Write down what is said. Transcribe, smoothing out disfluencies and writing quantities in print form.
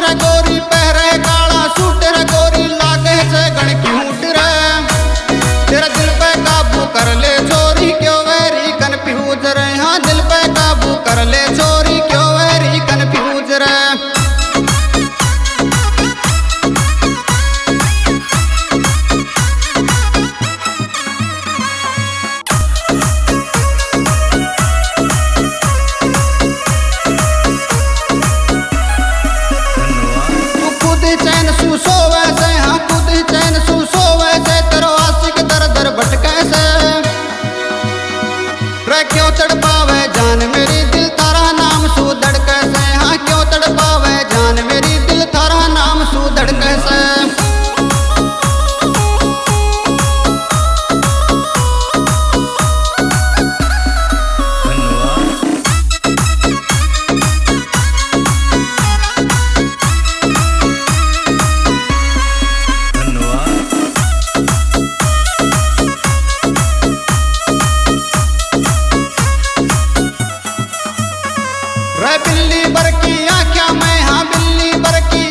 रे गोरी पहरे काला सूट रे गोरी लागे से गण क्यूट रे तेरा दिल पे काबू कर ले छोरी क्यों वेरी कन्फ्यूज रे हाँ दिल पे काबू कर ले छोरी क्यों वेरी कन्फ्यूज रे चैन सूसो वैसे हाँ खुद चैन सूसो वैसे तेरो आशिक दर दर भटके से रे क्यों तड़पावे जान मेरी दिल थारा नाम सू धड़के से हाँ क्यों तड़पावे जान मेरी दिल थारा नाम सू धड़के से बिल्ली बर की आँखें में हाँ बिल्ली बर की